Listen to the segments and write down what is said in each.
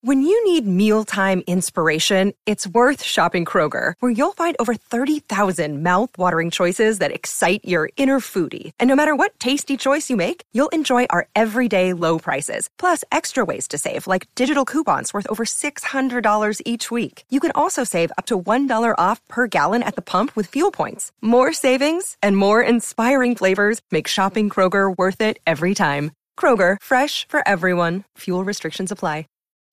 When you need mealtime inspiration, it's worth shopping Kroger, where you'll find over 30,000 mouth-watering choices that excite your inner foodie. And no matter what tasty choice you make, you'll enjoy our everyday low prices, plus extra ways to save, like digital coupons worth over $600 each week. You can also save up to $1 off per gallon at the pump with fuel points. More savings and more inspiring flavors make shopping Kroger worth it every time. Kroger, fresh for everyone. Fuel restrictions apply.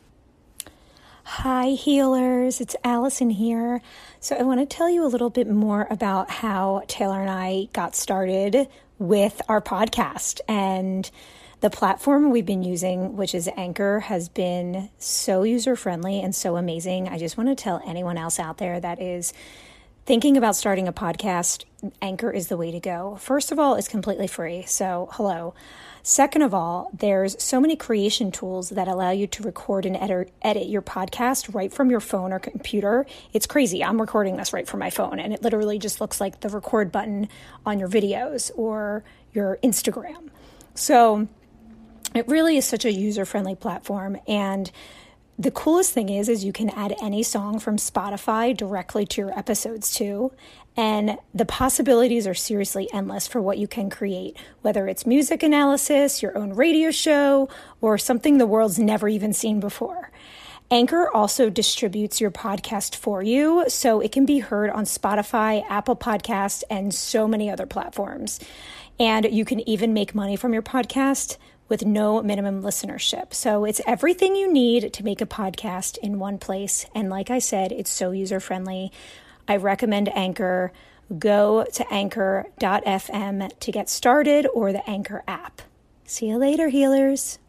Hi healers, it's Allison here. So I want to tell you a little bit more about how Taylor and I got started with our podcast, and the platform we've been using, which is Anchor, has been so user-friendly and so amazing. I just want to tell anyone else out there that is thinking about starting a podcast, Anchor is the way to go. First of all, it's completely free, so hello. Second of all, there's so many creation tools that allow you to record and edit your podcast right from your phone or computer. It's crazy. I'm recording this right from my phone, and it literally just looks like the record button on your videos or your Instagram. So it really is such a user-friendly platform, and the coolest thing is you can add any song from Spotify directly to your episodes too. And the possibilities are seriously endless for what you can create, whether it's music analysis, your own radio show, or something the world's never even seen before. Anchor also distributes your podcast for you, so it can be heard on Spotify, Apple Podcasts, and so many other platforms. And you can even make money from your podcast with no minimum listenership. So it's everything you need to make a podcast in one place. And like I said, it's so user-friendly. I recommend Anchor. Go to anchor.fm to get started, or the Anchor app. See you later, healers.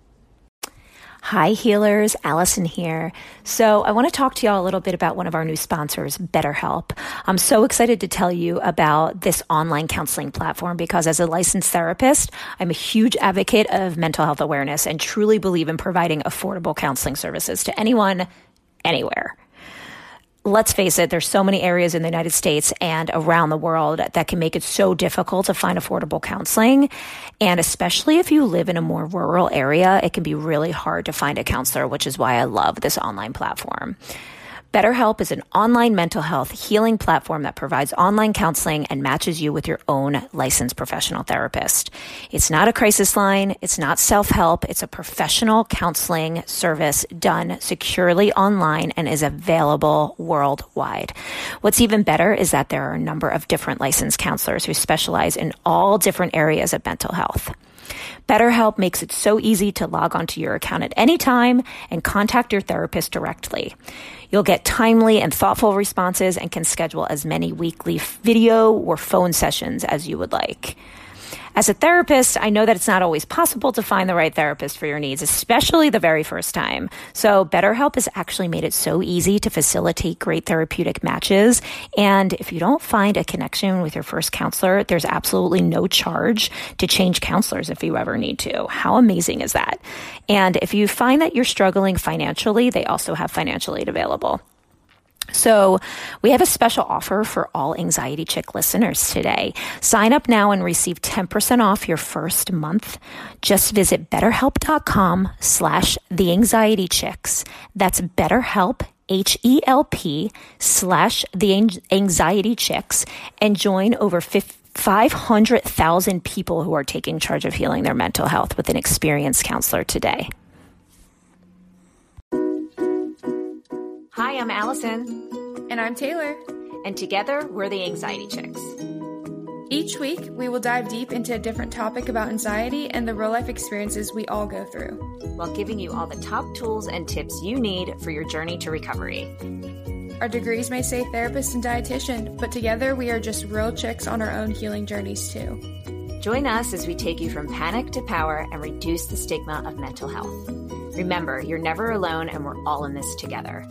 Hi, healers. Allison here. So I want to talk to y'all a little bit about one of our new sponsors, BetterHelp. I'm so excited to tell you about this online counseling platform because as a licensed therapist, I'm a huge advocate of mental health awareness and truly believe in providing affordable counseling services to anyone, anywhere. Let's face it, there's so many areas in the United States and around the world that can make it so difficult to find affordable counseling. And especially if you live in a more rural area, it can be really hard to find a counselor, which is why I love this online platform. BetterHelp is an online mental health healing platform that provides online counseling and matches you with your own licensed professional therapist. It's not a crisis line. It's not self-help. It's a professional counseling service done securely online and is available worldwide. What's even better is that there are a number of different licensed counselors who specialize in all different areas of mental health. BetterHelp makes it so easy to log onto your account at any time and contact your therapist directly. You'll get timely and thoughtful responses and can schedule as many weekly video or phone sessions as you would like. As a therapist, I know that it's not always possible to find the right therapist for your needs, especially the very first time. So BetterHelp has actually made it so easy to facilitate great therapeutic matches. And if you don't find a connection with your first counselor, there's absolutely no charge to change counselors if you ever need to. How amazing is that? And if you find that you're struggling financially, they also have financial aid available. So we have a special offer for all Anxiety Chick listeners today. Sign up now and receive 10% off your first month. Just visit betterhelp.com/theanxietychicks. That's BetterHelp, HELP/theanxietychicks, and join over 500,000 people who are taking charge of healing their mental health with an experienced counselor today. Hi, I'm Allison. And I'm Taylor. And together, we're the Anxiety Chicks. Each week, we will dive deep into a different topic about anxiety and the real-life experiences we all go through, while giving you all the top tools and tips you need for your journey to recovery. Our degrees may say therapist and dietitian, but together we are just real chicks on our own healing journeys too. Join us as we take you from panic to power and reduce the stigma of mental health. Remember, you're never alone and we're all in this together.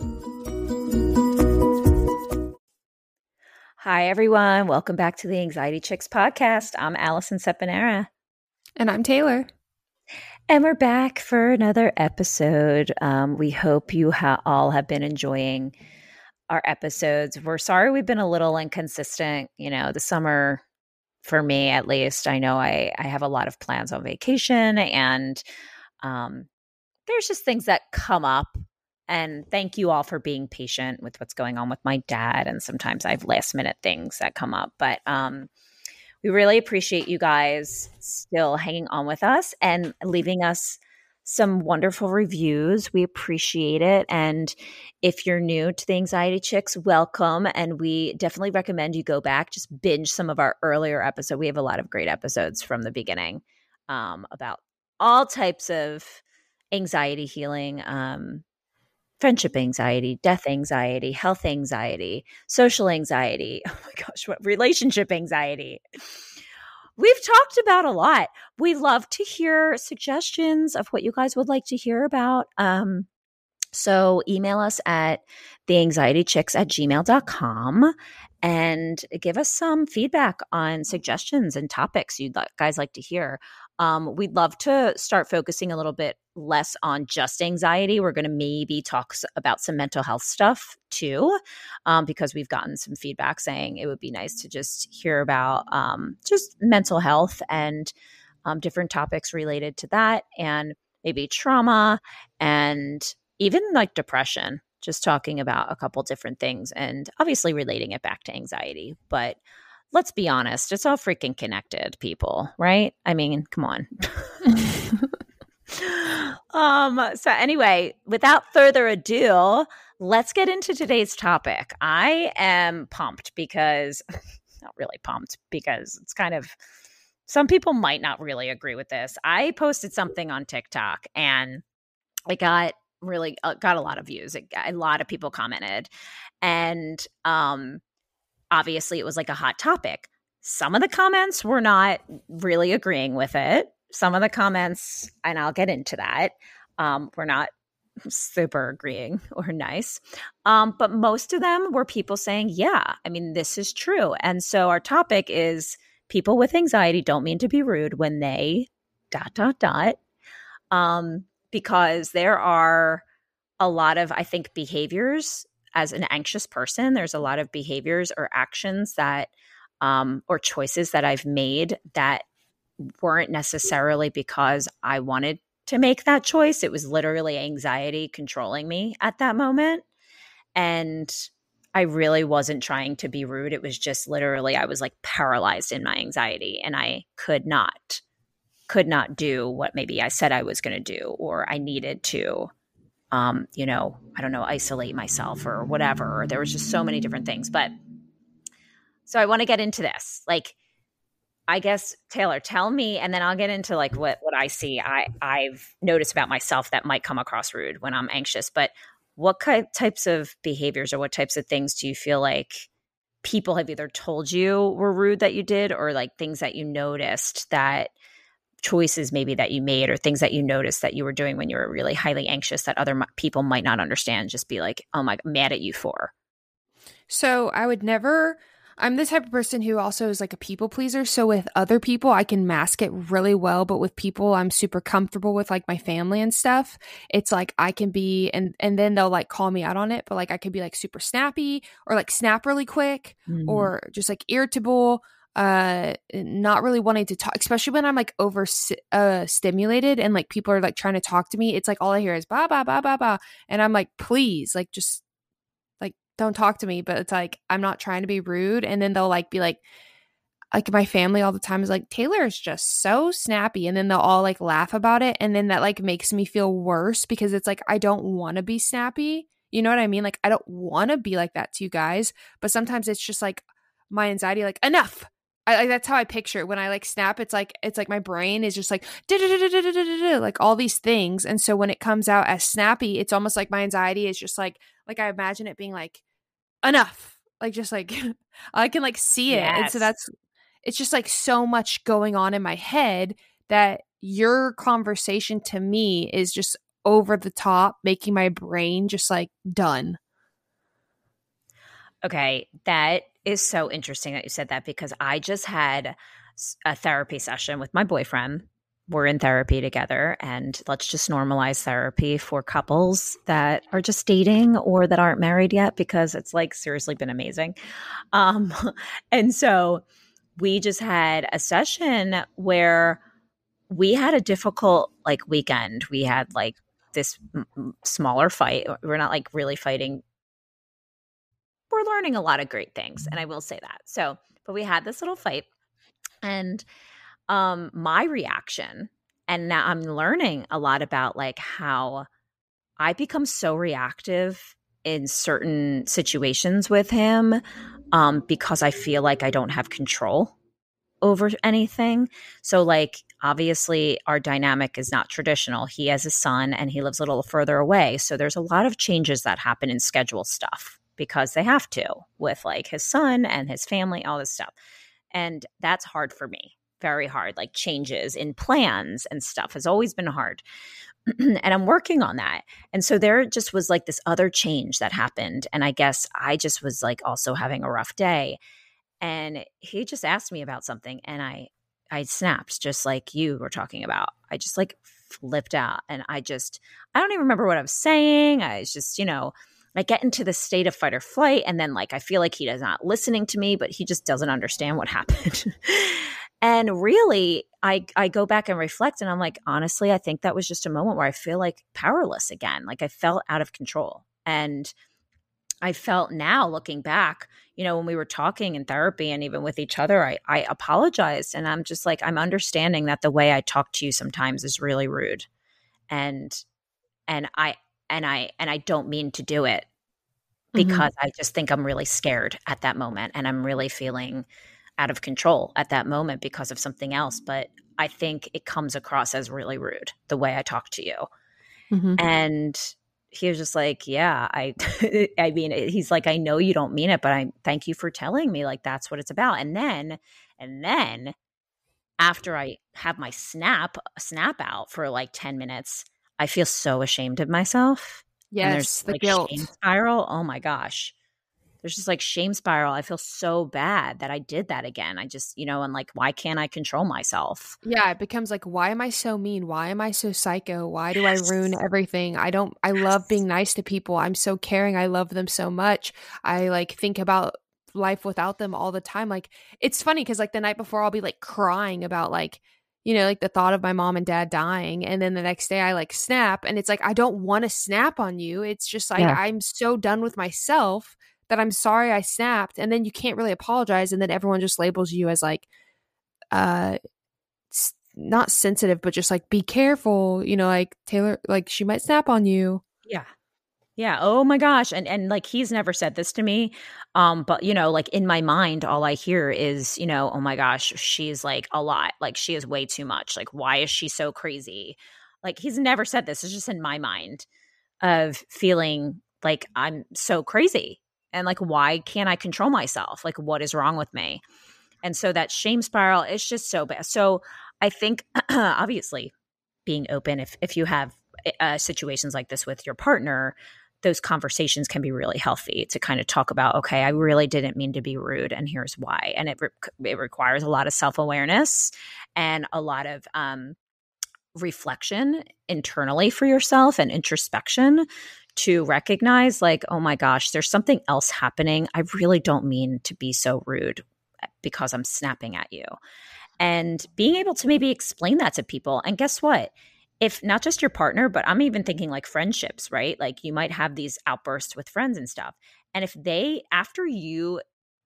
Hi, everyone. Welcome back to the Anxiety Chicks podcast. I'm Allison Sepanera. And I'm Taylor. And we're back for another episode. We hope you all have been enjoying our episodes. We're sorry we've been a little inconsistent. You know, the summer, for me at least, I know I have a lot of plans on vacation, and there's just things that come up. And thank you all for being patient with what's going on with my dad. And sometimes I have last minute things that come up. But we really appreciate you guys still hanging on with us and leaving us some wonderful reviews. We appreciate it. And if you're new to the Anxiety Chicks, welcome. And we definitely recommend you go back, just binge some of our earlier episodes. We have a lot of great episodes from the beginning about all types of anxiety healing, friendship anxiety, death anxiety, health anxiety, social anxiety. Oh my gosh, what relationship anxiety. We've talked about a lot. We love to hear suggestions of what you guys would like to hear about. So email us at theanxietychicks@gmail.com and give us some feedback on suggestions and topics you'd guys like to hear. We'd love to start focusing a little bit less on just anxiety. We're going to maybe talk about some mental health stuff too, because we've gotten some feedback saying it would be nice to just hear about just mental health and different topics related to that, and maybe trauma and even like depression, just talking about a couple different things and obviously relating it back to anxiety. But let's be honest, it's all freaking connected, people, right? I mean, come on. So anyway, without further ado, let's get into today's topic. I am pumped because, not really pumped, because it's kind of, some people might not really agree with this. I posted something on TikTok and I got a lot of views. A lot of people commented. And obviously it was like a hot topic. Some of the comments were not really agreeing with it. Some of the comments, and I'll get into that, were not super agreeing or nice. But most of them were people saying, yeah, I mean, this is true. And so our topic is people with anxiety don't mean to be rude when they ... Because there are a lot of, I think, behaviors as an anxious person. There's a lot of behaviors or actions that, or choices that I've made that weren't necessarily because I wanted to make that choice. It was literally anxiety controlling me at that moment. And I really wasn't trying to be rude. It was just literally, I was like paralyzed in my anxiety and I could not do what maybe I said I was going to do, or I needed to, I don't know, isolate myself or whatever. There was just so many different things. But so I want to get into this. Like, I guess, Taylor, tell me, and then I'll get into like what I see I've noticed about myself that might come across rude when I'm anxious. But what types of behaviors or what types of things do you feel like people have either told you were rude that you did, or like things that you noticed, that choices maybe that you made, or things that you noticed that you were doing when you were really highly anxious that other people might not understand, just be like, oh my, mad at you for? So I'm the type of person who also is like a people pleaser. So with other people, I can mask it really well. But with people I'm super comfortable with, like my family and stuff, it's like I can be, and then they'll like call me out on it. But like I could be like super snappy, or like snap really quick, or just like irritable, not really wanting to talk, especially when I'm like over stimulated and like people are like trying to talk to me. It's like all I hear is ba ba ba ba ba, and I'm like, please, like just like don't talk to me. But it's like I'm not trying to be rude, and then they'll like be like my family all the time is like, Taylor is just so snappy, and then they'll all like laugh about it, and then that like makes me feel worse because it's like I don't want to be snappy. You know what I mean? Like I don't want to be like that to you guys, but sometimes it's just like my anxiety, like enough. That's how I picture it. When I like snap, it's like my brain is just like like all these things. And so when it comes out as snappy, it's almost like my anxiety is just like I imagine it being like enough, like just like I can like see it. Yes. And so it's just like so much going on in my head that your conversation to me is just over the top, making my brain just like done. Okay, that is so interesting that you said that, because I just had a therapy session with my boyfriend. We're in therapy together, and let's just normalize therapy for couples that are just dating or that aren't married yet, because it's like seriously been amazing. And so we just had a session where we had a difficult like weekend. We had like this smaller fight. We're not like really fighting. We're learning a lot of great things, and I will say that. So, but we had this little fight, and my reaction, and now I'm learning a lot about like how I become so reactive in certain situations with him because I feel like I don't have control over anything. So like obviously our dynamic is not traditional. He has a son and he lives a little further away. So there's a lot of changes that happen in schedule stuff because they have to with like his son and his family, all this stuff. And that's hard for me. Very hard. Like changes in plans and stuff has always been hard. And I'm working on that. And so there just was like this other change that happened. And I guess I just was like also having a rough day. And he just asked me about something and I snapped just like you were talking about. I just like flipped out and I don't even remember what I was saying. I was just, I get into the state of fight or flight and then like I feel like he is not listening to me, but he just doesn't understand what happened. And really, I go back and reflect and I'm like, honestly, I think that was just a moment where I feel like powerless again. Like I felt out of control. And I felt now looking back, when we were talking in therapy and even with each other, I apologized. And I'm just like, I'm understanding that the way I talk to you sometimes is really rude. And I don't mean to do it because I just think I'm really scared at that moment. And I'm really feeling out of control at that moment because of something else. But I think it comes across as really rude the way I talk to you. Mm-hmm. And he was just like, yeah, I mean, he's like, I know you don't mean it, but I thank you for telling me like, that's what it's about. And then after I have my snap out for like 10 minutes, I feel so ashamed of myself. Yes. And there's the like guilt. Shame spiral. Oh my gosh. There's just like shame spiral. I feel so bad that I did that again. I just, and like, why can't I control myself? Yeah, it becomes like, why am I so mean? Why am I so psycho? Why do I ruin everything? I love being nice to people. I'm so caring. I love them so much. I like think about life without them all the time. Like, it's funny because like the night before I'll be like crying about like, like the thought of my mom and dad dying. And then the next day I like snap and it's like, I don't want to snap on you. It's just like, I'm so done with myself that I'm sorry I snapped. And then you can't really apologize. And then everyone just labels you as like, not sensitive, but just like, be careful, like Taylor, like she might snap on you. Yeah. Yeah. Oh my gosh. And like, he's never said this to me. But like in my mind, all I hear is, oh my gosh, she's like a lot. Like she is way too much. Like, why is she so crazy? Like he's never said this. It's just in my mind of feeling like I'm so crazy. And like, why can't I control myself? Like, what is wrong with me? And so that shame spiral is just so bad. So I think, obviously, being open, if you have situations like this with your partner, those conversations can be really healthy to kind of talk about, okay, I really didn't mean to be rude, and here's why. And it requires a lot of self-awareness and a lot of reflection internally for yourself and introspection to recognize like, oh my gosh, there's something else happening. I really don't mean to be so rude because I'm snapping at you. And being able to maybe explain that to people. And guess what? If not just your partner, but I'm even thinking like friendships, right? Like you might have these outbursts with friends and stuff. And if they, after you,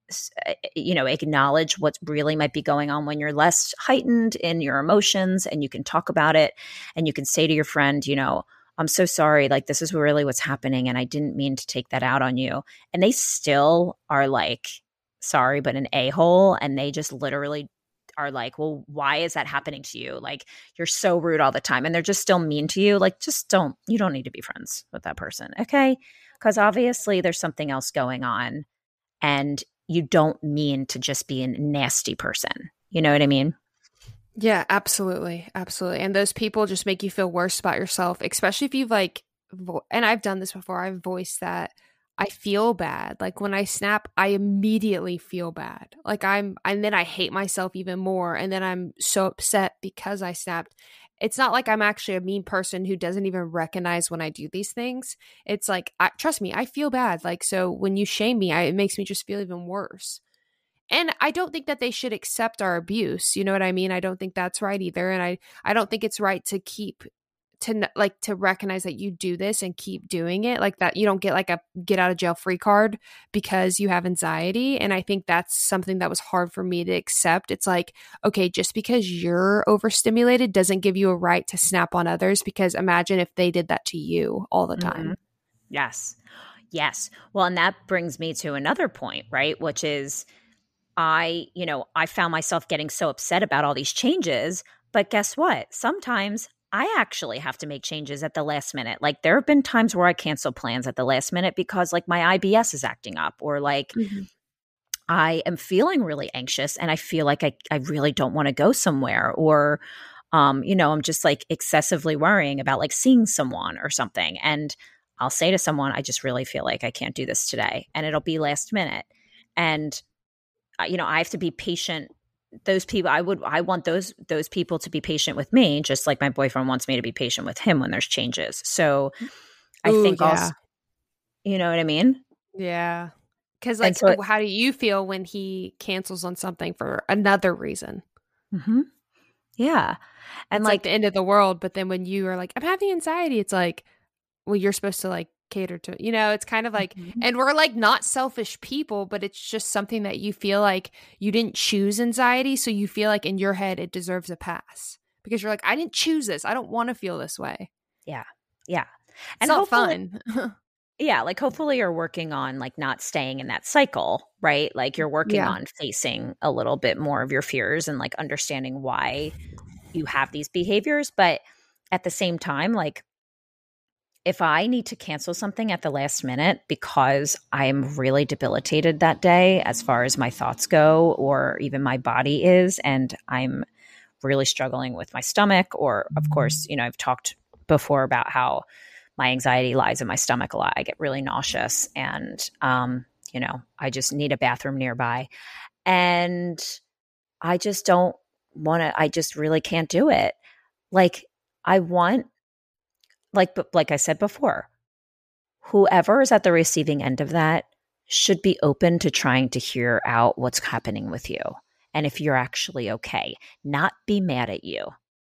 acknowledge what really might be going on when you're less heightened in your emotions and you can talk about it and you can say to your friend, I'm so sorry. Like, this is really what's happening. And I didn't mean to take that out on you. And they still are like, sorry, but an a-hole. And they just literally are like, well, why is that happening to you? Like, you're so rude all the time. And they're just still mean to you. Like, you don't need to be friends with that person. Okay. Because obviously there's something else going on. And you don't mean to just be a nasty person. You know what I mean? Yeah, absolutely. Absolutely. And those people just make you feel worse about yourself, especially if you've like, and I've done this before, I've voiced that I feel bad. Like when I snap, I immediately feel bad. Like and then I hate myself even more. And then I'm so upset because I snapped. It's not like I'm actually a mean person who doesn't even recognize when I do these things. It's like, trust me, I feel bad. Like, so when you shame me, it makes me just feel even worse. And I don't think that they should accept our abuse. You know what I mean? I don't think that's right either. And I don't think it's right to to recognize that you do this and keep doing it, like that you don't get like a get out of jail free card because you have anxiety. And I think that's something that was hard for me to accept. It's like, okay, just because you're overstimulated doesn't give you a right to snap on others, because imagine if they did that to you all the time. Mm-hmm. Yes. Well, and that brings me to another point, right? Which is I found myself getting so upset about all these changes, but guess what? Sometimes I actually have to make changes at the last minute. Like there have been times where I cancel plans at the last minute because like my IBS is acting up, or like I am feeling really anxious and I feel like I really don't want to go somewhere, or I'm just like excessively worrying about like seeing someone or something. And I'll say to someone, I just really feel like I can't do this today. And it'll be last minute. And I have to be patient. Those people, I want those people to be patient with me, just like my boyfriend wants me to be patient with him when there's changes. So I think also, you know what I mean? Yeah. Because like, so how do you feel when he cancels on something for another reason? Mm-hmm. Yeah. And it's like the end of the world. But then when you are like, I'm having anxiety, it's like, well, you're supposed to like cater to, it's kind of like, and we're like not selfish people, but it's just something that you feel like you didn't choose anxiety. So you feel like in your head, it deserves a pass because you're like, I didn't choose this. I don't want to feel this way. Yeah. And it's not fun. Yeah. Like hopefully you're working on like not staying in that cycle, right? Like you're working on facing a little bit more of your fears and like understanding why you have these behaviors. But at the same time, like, if I need to cancel something at the last minute because I'm really debilitated that day as far as my thoughts go, or even my body is, and I'm really struggling with my stomach, or of course, I've talked before about how my anxiety lies in my stomach a lot. I get really nauseous and, I just need a bathroom nearby. And I just don't want to, I just really can't do it. Like I want, like I said before, whoever is at the receiving end of that should be open to trying to hear out what's happening with you. And if you're actually okay, not be mad at you.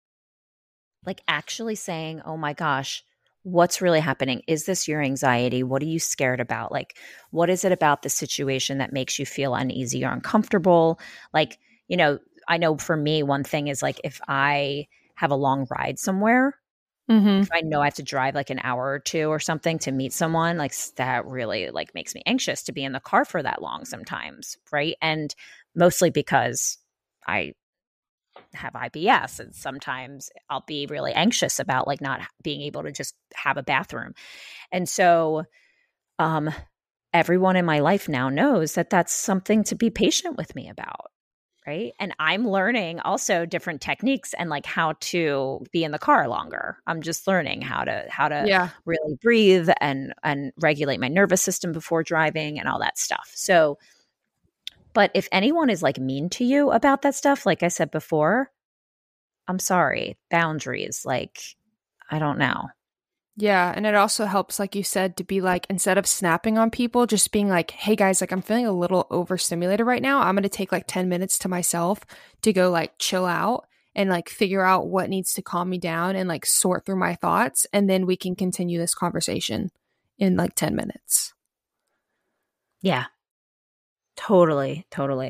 Like actually saying, oh my gosh, what's really happening? Is this your anxiety? What are you scared about? Like, what is it about the situation that makes you feel uneasy or uncomfortable? Like, I know for me, one thing is like if I have a long ride somewhere, if I know I have to drive like an hour or two or something to meet someone, like that really like makes me anxious to be in the car for that long sometimes, right? And mostly because I have IBS and sometimes I'll be really anxious about like not being able to just have a bathroom. And so everyone in my life now knows that that's something to be patient with me about. Right. And I'm learning also different techniques and like how to be in the car longer. I'm just learning how to really breathe and regulate my nervous system before driving and all that stuff. So, but if anyone is like mean to you about that stuff, like I said before, I'm sorry, boundaries, like, I don't know. Yeah. And it also helps, like you said, to be like, instead of snapping on people, just being like, hey guys, like I'm feeling a little overstimulated right now. I'm going to take like 10 minutes to myself to go like chill out and like figure out what needs to calm me down and like sort through my thoughts. And then we can continue this conversation in like 10 minutes. Yeah, totally.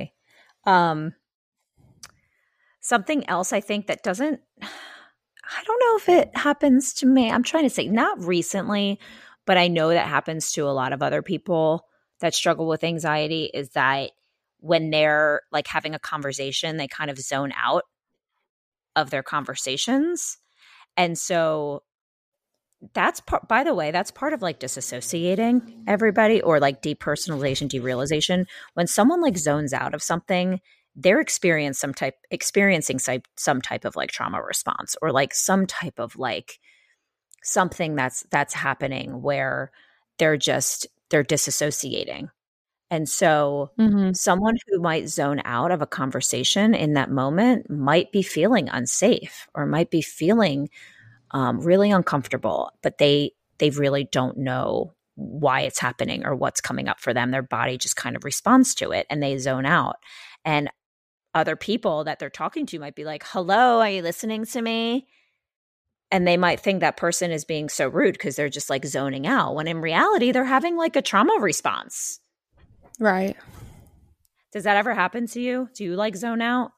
Something else I think that doesn't, I don't know if it happens to me. I'm trying to say not recently, but I know that happens to a lot of other people that struggle with anxiety, is that when they're like having a conversation, they kind of zone out of their conversations. And so that's by the way, that's part of like disassociating everybody, or like depersonalization, derealization. When someone like zones out of something, they're experiencing some type of like trauma response, or like some type of like something that's happening where they're disassociating. And so someone who might zone out of a conversation in that moment might be feeling unsafe or might be feeling really uncomfortable, but they really don't know why it's happening or what's coming up for them. Their body just kind of responds to it and they zone out. And other people that they're talking to might be like, hello, are you listening to me? And they might think that person is being so rude because they're just like zoning out, when in reality, they're having like a trauma response. Right. Does that ever happen to you? Do you like zone out?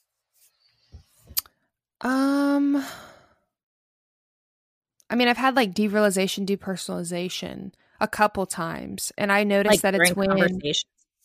I mean, I've had like derealization, depersonalization a couple times, and I noticed Like that it's when conversations.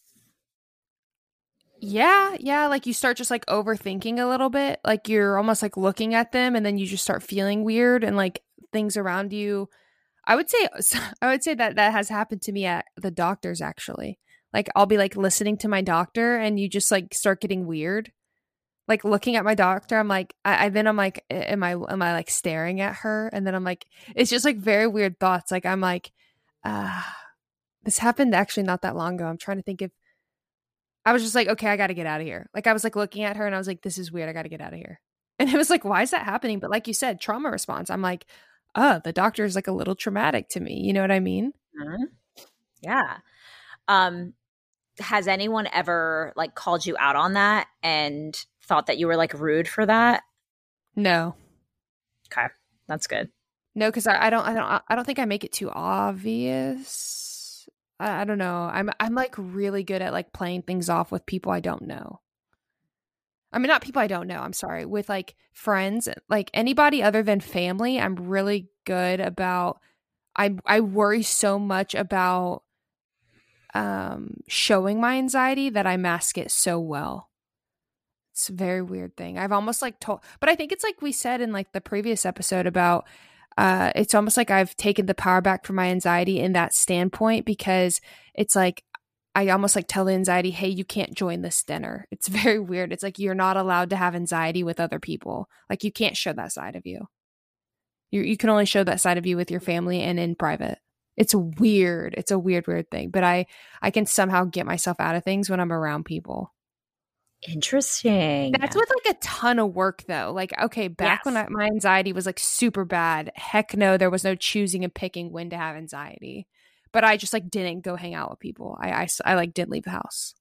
yeah, like you start just like overthinking a little bit. Like you're almost like looking at them and then you just start feeling weird and like things around you. I would say that has happened to me at the doctor's actually. Like I'll be like listening to my doctor and you just like start getting weird. Like looking at my doctor, I'm like I'm like am I like staring at her? And then I'm like it's just like very weird thoughts. Like I'm like this happened actually not that long ago. I'm trying to think if I was just like, okay, I got to get out of here. Like I was like looking at her and I was like, this is weird. I got to get out of here. And it was like, why is that happening? But like you said, trauma response. I'm like, the doctor is like a little traumatic to me. You know what I mean? Mm-hmm. Yeah. Has anyone ever like called you out on that and thought that you were like rude for that? No. Okay. That's good. No, because I don't think I make it too obvious. I don't know. I'm like really good at like playing things off with people I don't know. I mean, not people I don't know. I'm sorry. With like friends, like anybody other than family, I'm really good about. I worry so much about showing my anxiety that I mask it so well. It's a very weird thing. I've almost like told, but I think it's like we said in like the previous episode about. It's almost like I've taken the power back from my anxiety in that standpoint because it's like I almost like tell the anxiety, hey, you can't join this dinner. It's very weird. It's like you're not allowed to have anxiety with other people. Like you can't show that side of you. You can only show that side of you with your family and in private. It's weird. It's a weird thing. But I can somehow get myself out of things when I'm around people. Interesting. That's with like a ton of work though. Like, okay, back when my anxiety was like super bad, heck no, there was no choosing and picking when to have anxiety. But I just like didn't go hang out with people. I like didn't leave the house.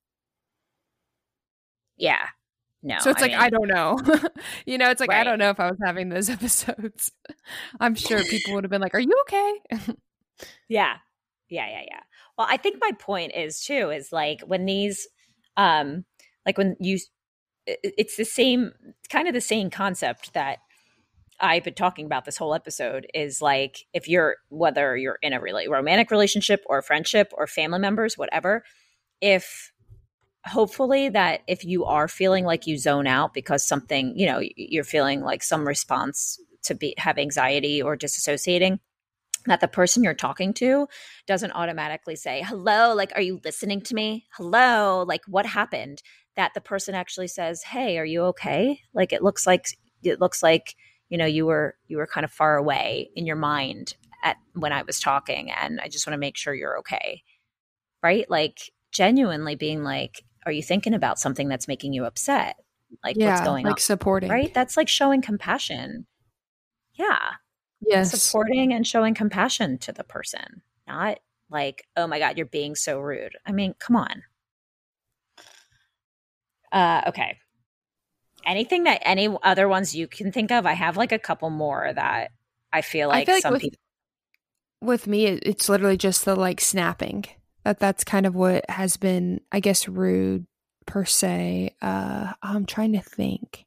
Yeah. No. So it's I don't know. You know, it's like, right. I don't know if I was having those episodes. I'm sure people would have been like, are you okay? Yeah. Well, I think my point is too, is like when these, like when you, it's the same, kind of the same concept that I've been talking about this whole episode is like, if you're, whether you're in a really romantic relationship or friendship or family members, whatever, if hopefully that if you are feeling like you zone out because something, you know, you're feeling like some response to have anxiety or disassociating, that the person you're talking to doesn't automatically say, hello, like, are you listening to me? Hello, like, what happened? That the person actually says, hey, are you okay? Like, it looks like, you know, you were kind of far away in your mind when I was talking, and I just want to make sure you're okay. Right? Like, genuinely being like, are you thinking about something that's making you upset? Like, what's going on? Like supporting. Right? That's like showing compassion. Yeah. Yes. Supporting and showing compassion to the person, not like, oh my God, you're being so rude. I mean, come on. Okay. Anything that any other ones you can think of? I have like a couple more that I feel like some people. With me, it's literally just the like snapping. That's kind of what has been, I guess, rude per se. I'm trying to think.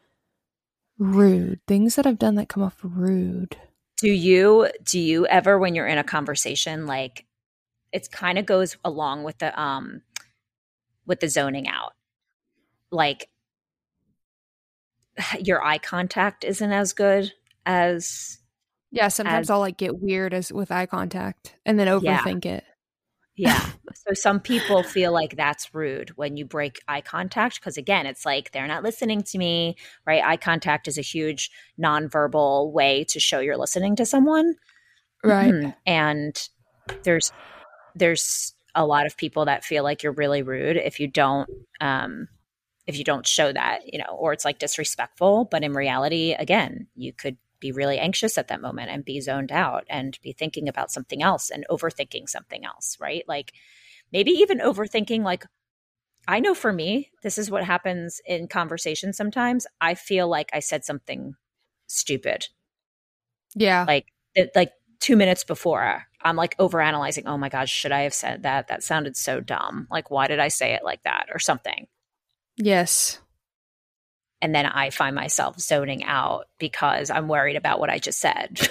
Rude things that I've done that come off rude. Do you ever, when you're in a conversation, like it kind of goes along with the zoning out, like your eye contact isn't as good as sometimes I'll like get weird with eye contact and then overthink it. Yeah. So some people feel like that's rude when you break eye contact because, again, it's like they're not listening to me, right? Eye contact is a huge nonverbal way to show you're listening to someone. Right. And there's a lot of people that feel like you're really rude if you don't show that, you know, or it's like disrespectful. But in reality, again, you could be really anxious at that moment and be zoned out and be thinking about something else and overthinking something else, right? Like maybe even overthinking, like, I know for me, this is what happens in conversation sometimes. I feel like I said something stupid Yeah. Like 2 minutes before, I'm like overanalyzing. Oh my gosh, should I have said that? That sounded so dumb. Like, why did I say it like that or something? Yes. And then I find myself zoning out because I'm worried about what I just said.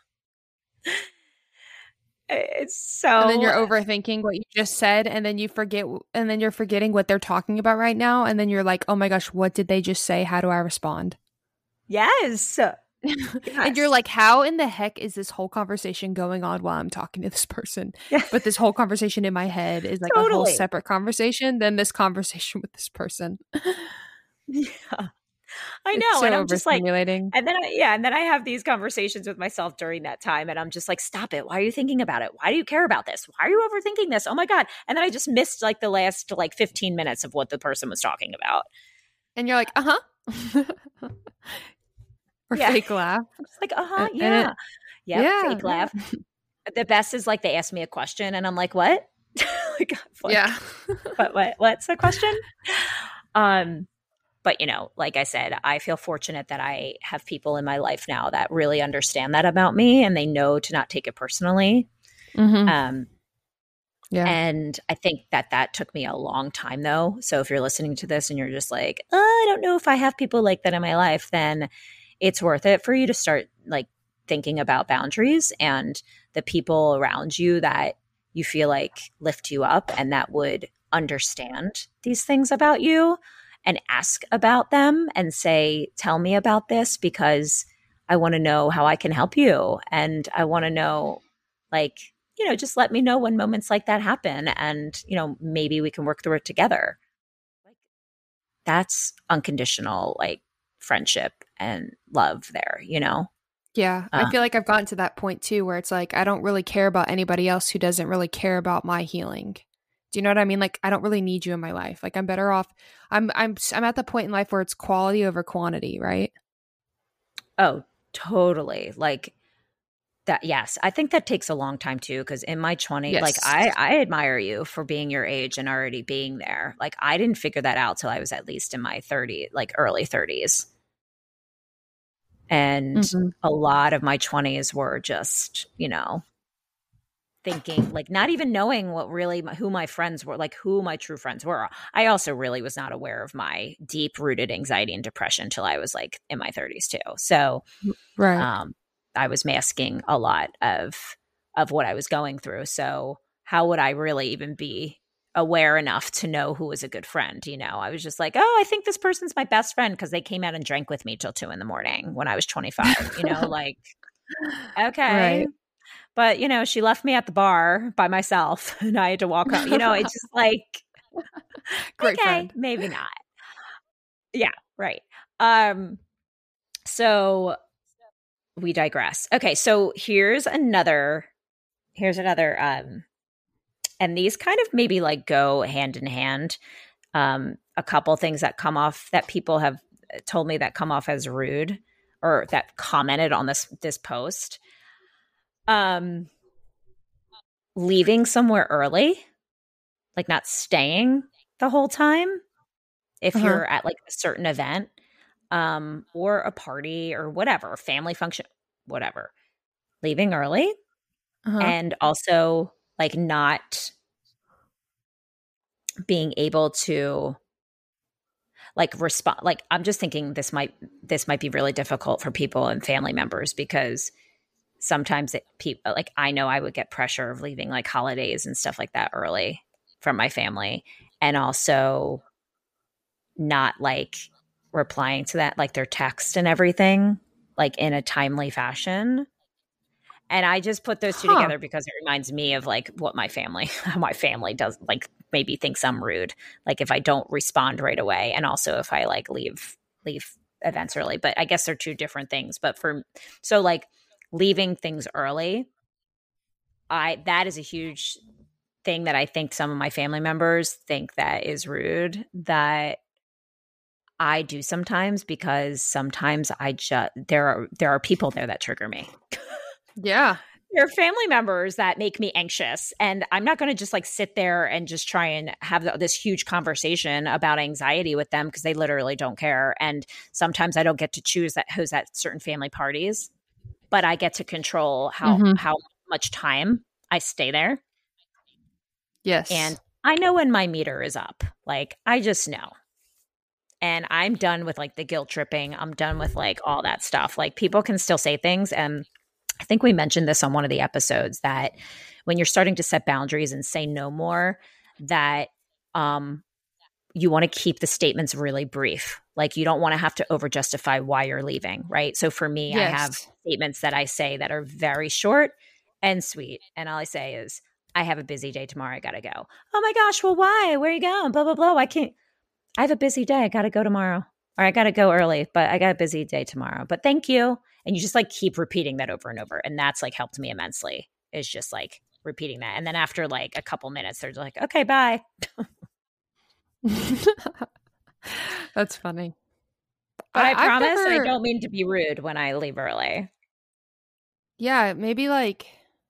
It's so. And then you're overthinking what you just said, and then you forget, and then you're forgetting what they're talking about right now. And then you're like, oh my gosh, what did they just say? How do I respond? Yes. And you're like, how in the heck is this whole conversation going on while I'm talking to this person? Yeah. But this whole conversation in my head is like a whole Totally. separate conversation than this conversation with this person. Yeah. I know. It's so and I'm just like, overstimulating. and then I have these conversations with myself during that time. And I'm just like, stop it. Why are you thinking about it? Why do you care about this? Why are you overthinking this? Oh my God. And then I just missed like the last like 15 minutes of what the person was talking about. And you're like, uh-huh. Or Yeah. fake laugh. It's like, uh-huh. And Yeah. it- Yeah. Fake laugh. The best is like they ask me a question and I'm like, what? Like, Yeah. what's the question? But, you know, like I said, I feel fortunate that I have people in my life now that really understand that about me and they know to not take it personally. Mhm. Yeah. And I think that took me a long time, though. So if you're listening to this and you're just like, oh, I don't know if I have people like that in my life, then it's worth it for you to start like thinking about boundaries and the people around you that you feel like lift you up and that would understand these things about you. And ask about them and say, tell me about this because I want to know how I can help you. And I want to know, like, you know, just let me know when moments like that happen. And, you know, maybe we can work through it together. Like, that's unconditional, like, friendship and love there, you know? Yeah. I feel like I've gotten to that point too, where it's like, I don't really care about anybody else who doesn't really care about my healing. Do you know what I mean? Like, I don't really need you in my life. Like, I'm better off. I'm at the point in life where it's quality over quantity, right? Oh, totally. Like that. Yes. I think that takes a long time too. Cause in my 20s, Yes. like I admire you for being your age and already being there. Like I didn't figure that out till I was at least in my early 30s. And a lot of my 20s were just, you know, thinking like not even knowing what really who my friends were, like who my true friends were. I also really was not aware of my deep rooted anxiety and depression until I was like in my 30s too. So Right. I was masking a lot of what I was going through. So how would I really even be aware enough to know who was a good friend? You know, I was just like, oh, I think this person's my best friend because they came out and drank with me till 2 a.m. when I was 25, you know, like, okay. Right. But, you know, she left me at the bar by myself and I had to walk home. You know, it's just like, Great okay, friend. maybe not. Yeah, right. So we digress. Okay, so here's another, and these kind of maybe like go hand in hand. A couple things that come off that people have told me that come off as rude or that commented on this post. Leaving somewhere early, like not staying the whole time if you're at like a certain event, or a party or whatever, family function, whatever, leaving early and also like not being able to like respond. Like I'm just thinking this might be really difficult for people and family members because sometimes people like I know I would get pressure of leaving like holidays and stuff like that early from my family and also not like replying to that like their text and everything like in a timely fashion. And I just put those two together because it reminds me of like what how my family does, like maybe thinks I'm rude, like if I don't respond right away. And also if I like leave events early, but I guess they're two different things. But so like leaving things early, that is a huge thing that I think some of my family members think that is rude that I do sometimes because sometimes there are people there that trigger me. Yeah. There are family members that make me anxious and I'm not going to just like sit there and just try and have this huge conversation about anxiety with them because they literally don't care. And sometimes I don't get to choose who's at certain family parties. but I get to control Mhm. how much time I stay there. Yes. And I know when my meter is up. Like, I just know. And I'm done with like the guilt tripping. I'm done with like all that stuff. Like, people can still say things. And I think we mentioned this on one of the episodes, that when you're starting to set boundaries and say no more, that you want to keep the statements really brief. Like, you don't want to have to over justify why you're leaving, right? So for me, I have Yes. statements that I say that are very short and sweet. And all I say is, I have a busy day tomorrow. I got to go. Oh my gosh. Well, why? Where are you going? Blah, blah, blah. I have a busy day. I got to go tomorrow. Or I got to go early, but I got a busy day tomorrow. But thank you. And you just like keep repeating that over and over. And that's like helped me immensely, is just like repeating that. And then after like a couple minutes, they're like, okay, bye. That's funny. But I I've promise I never- don't mean to be rude when I leave early. Yeah, maybe like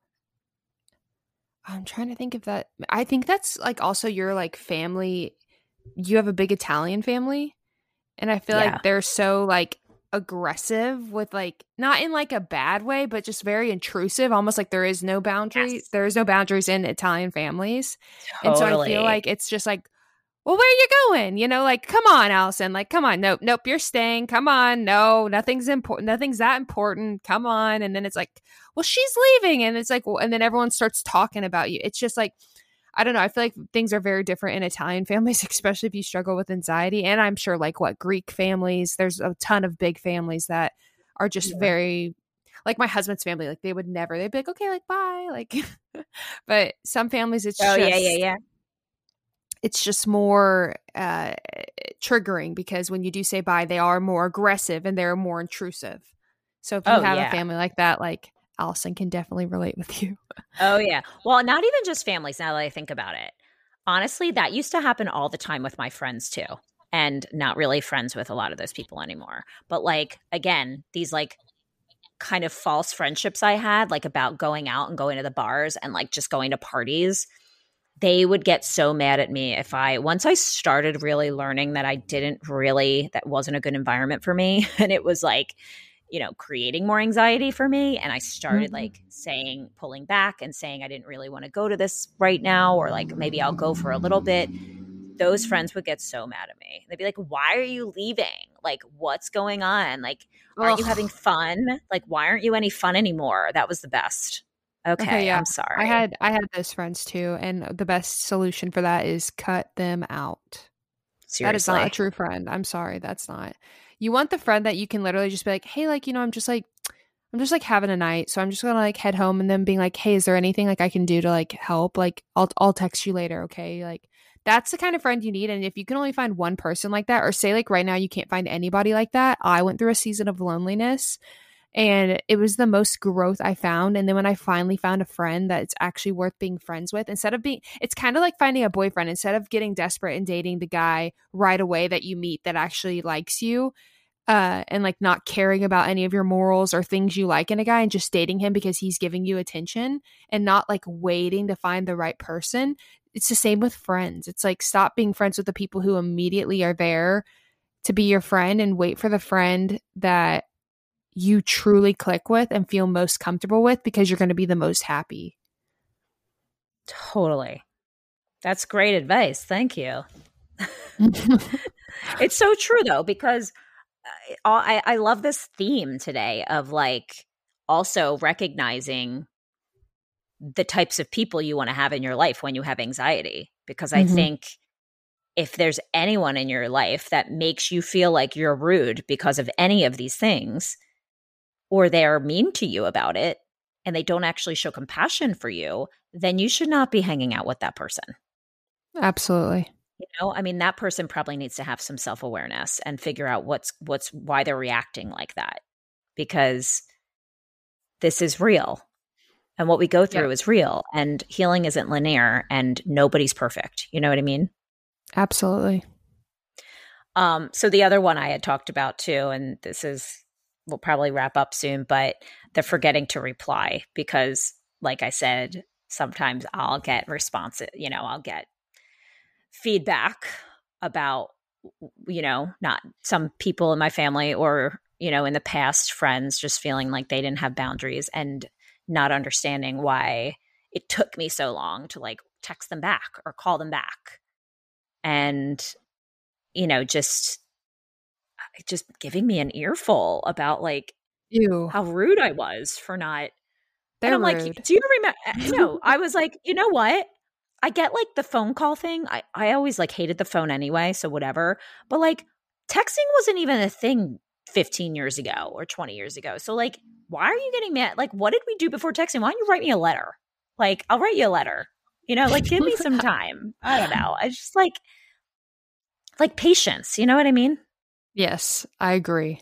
I'm trying to think of that. I think that's like also your like family. You have a big Italian family, and I feel Yeah. like they're so like aggressive with like not in like a bad way, but just very intrusive. Almost like there is no boundary. Yes. There is no boundaries in Italian families, and so I Totally. feel like it's just like, well, where are you going? You know, like, come on, Allison. Like, come on. Nope, you're staying. Come on. No, nothing's important. Nothing's that important. Come on. And then it's like, well, she's leaving. And it's like, well, and then everyone starts talking about you. It's just like, I don't know. I feel like things are very different in Italian families, especially if you struggle with anxiety. And I'm sure like Greek families, there's a ton of big families that are just very, like my husband's family, like they'd be like, okay, like, bye. Like, but some families, it's yeah. It's just more triggering because when you do say bye, they are more aggressive and they're more intrusive. So if you have a family like that, like Allison can definitely relate with you. Oh, yeah. Well, not even just families, now that I think about it. Honestly, that used to happen all the time with my friends too. And not really friends with a lot of those people anymore. But like, again, these like kind of false friendships I had, like about going out and going to the bars and like just going to parties, they would get so mad at me if once I started really learning that that wasn't a good environment for me. And it was like, creating more anxiety for me. And I started like pulling back and saying I didn't really want to go to this right now, or like maybe I'll go for a little bit. Those friends would get so mad at me. They'd be like, why are you leaving? Like, what's going on? Like, aren't you having fun? Like, why aren't you any fun anymore? That was the best. Okay, yeah. I'm sorry. I had those friends too, and the best solution for that is cut them out. Seriously. That is not a true friend. I'm sorry, that's not. You want the friend that you can literally just be like, hey, like, I'm just like having a night, so I'm just gonna like head home, and then being like, hey, is there anything like I can do to like help? Like, I'll text you later, okay? Like, that's the kind of friend you need. And if you can only find one person like that, or say like right now you can't find anybody like that, I went through a season of loneliness. And it was the most growth I found. And then when I finally found a friend that's actually worth being friends with, it's kind of like finding a boyfriend. Instead of getting desperate and dating the guy right away that you meet that actually likes you, and like not caring about any of your morals or things you like in a guy, and just dating him because he's giving you attention and not like waiting to find the right person. It's the same with friends. It's like, stop being friends with the people who immediately are there to be your friend, and wait for the friend that you truly click with and feel most comfortable with, because you're going to be the most happy. Totally. That's great advice. Thank you. It's so true though, because I love this theme today of like also recognizing the types of people you want to have in your life when you have anxiety. Because I think if there's anyone in your life that makes you feel like you're rude because of any of these things, or they're mean to you about it, and they don't actually show compassion for you, then you should not be hanging out with that person. Absolutely. I mean, that person probably needs to have some self-awareness and figure out why they're reacting like that, because this is real. And what we go through is real, and healing isn't linear, and nobody's perfect. You know what I mean? Absolutely. So the other one I had talked about too, and we'll probably wrap up soon, but the forgetting to reply, because like I said, sometimes I'll get I'll get feedback about, not some people in my family or in the past, friends just feeling like they didn't have boundaries and not understanding why it took me so long to like text them back or call them back. And, just giving me an earful about like how rude I was for not. They're and I'm rude. like, do you remember? No, I was like, you know what? I get like the phone call thing. I always like hated the phone anyway, so whatever. But like texting wasn't even a thing 15 years ago or 20 years ago. So like, why are you getting mad? Like, what did we do before texting? Why don't you write me a letter? Like, I'll write you a letter. Like give me some time. I don't know. I just like patience. You know what I mean? Yes, I agree.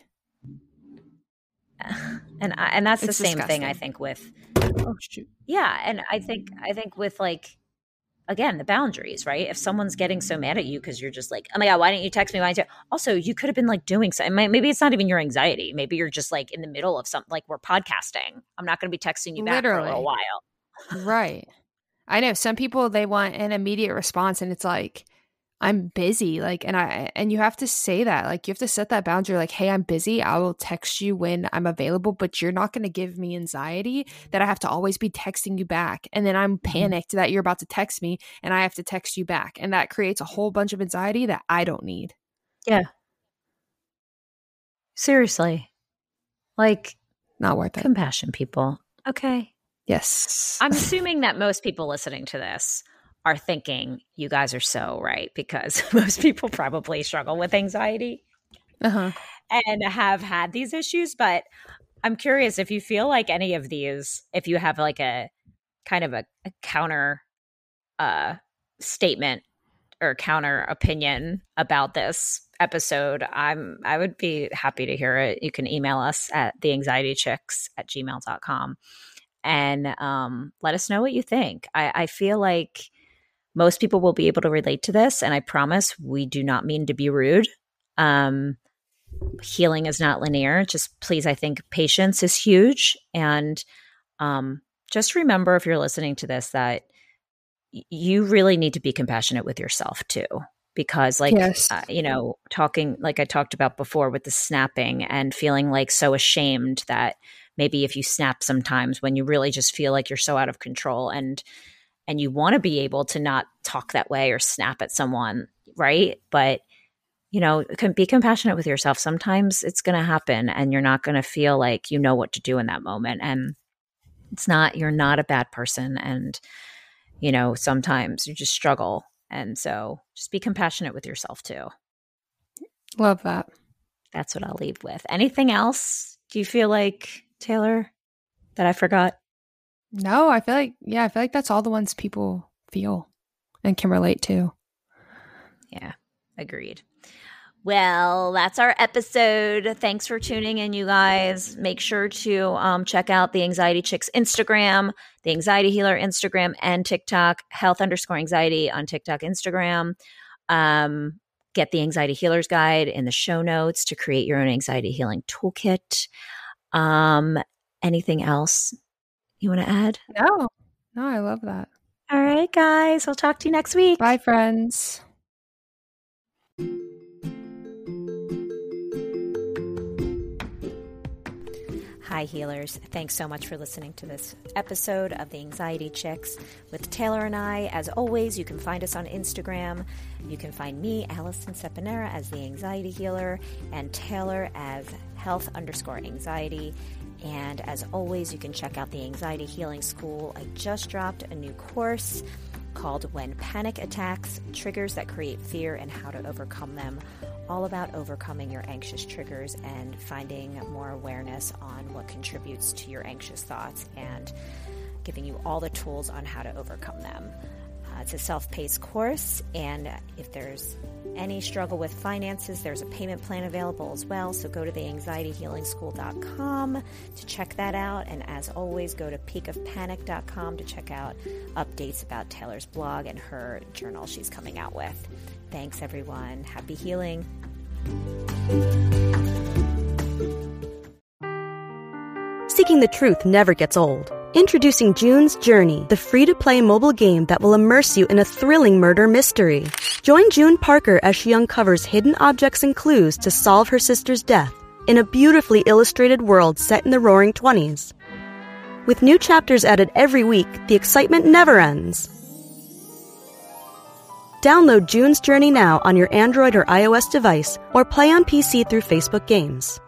And that's It's the same disgusting. thing I think with. Oh shoot. Yeah, and I think with like, again, the boundaries, right? If someone's getting so mad at you because you're just like, oh my God, why didn't you text me? Why didn't you? Also, you could have been like doing something. Maybe it's not even your anxiety. Maybe you're just like in the middle of something, like we're podcasting. I'm not going to be texting you back for a little while. Right. I know some people, they want an immediate response and it's like, I'm busy. Like, and you have to say that, like, you have to set that boundary. Like, hey, I'm busy. I will text you when I'm available, but you're not going to give me anxiety that I have to always be texting you back. And then I'm panicked that you're about to text me and I have to text you back. And that creates a whole bunch of anxiety that I don't need. Yeah. Seriously. Like, Not worth it. compassion, people. Okay. Yes. I'm assuming that most people listening to this are thinking you guys are so right, because most people probably struggle with anxiety and have had these issues. But I'm curious if you feel like any of these, if you have like a kind of a counter statement or counter opinion about this episode, I would be happy to hear it. You can email us at theanxietychicks@gmail.com and let us know what you think. I feel like most people will be able to relate to this, and I promise we do not mean to be rude. Healing is not linear. Just please, I think patience is huge. And just remember, if you're listening to this, that you really need to be compassionate with yourself too. Because like, Yes. Talking like I talked about before with the snapping and feeling like so ashamed that maybe if you snap sometimes when you really just feel like you're so out of control and you want to be able to not talk that way or snap at someone, right? But, be compassionate with yourself. Sometimes it's going to happen and you're not going to feel like you know what to do in that moment. And you're not a bad person. And, sometimes you just struggle. And so just be compassionate with yourself too. Love that. That's what I'll leave with. Anything else? Do you feel like, Taylor, that I forgot? No, I feel like that's all the ones people feel and can relate to. Yeah, agreed. Well, that's our episode. Thanks for tuning in, you guys. Make sure to check out the Anxiety Chicks Instagram, the Anxiety Healer Instagram and TikTok, health_anxiety on TikTok, Instagram. Get the Anxiety Healer's Guide in the show notes to create your own anxiety healing toolkit. Anything else you want to add? No, I love that. All right, guys. We'll talk to you next week. Bye, friends. Hi, healers. Thanks so much for listening to this episode of the Anxiety Chicks with Taylor and I. As always, you can find us on Instagram. You can find me, Allison Seponera, as the Anxiety Healer and Taylor as health_anxiety. And as always, you can check out the Anxiety Healing School. I just dropped a new course called When Panic Attacks, Triggers That Create Fear and How to Overcome Them. All about overcoming your anxious triggers and finding more awareness on what contributes to your anxious thoughts and giving you all the tools on how to overcome them. It's a self-paced course, and if there's any struggle with finances, there's a payment plan available as well. So go to theanxietyhealingschool.com to check that out. And as always, go to peakofpanic.com to check out updates about Taylor's blog and her journal she's coming out with. Thanks, everyone. Happy healing. Seeking the truth never gets old. Introducing June's Journey, the free-to-play mobile game that will immerse you in a thrilling murder mystery. Join June Parker as she uncovers hidden objects and clues to solve her sister's death in a beautifully illustrated world set in the Roaring '20s. With new chapters added every week, the excitement never ends. Download June's Journey now on your Android or iOS device, or play on PC through Facebook Games.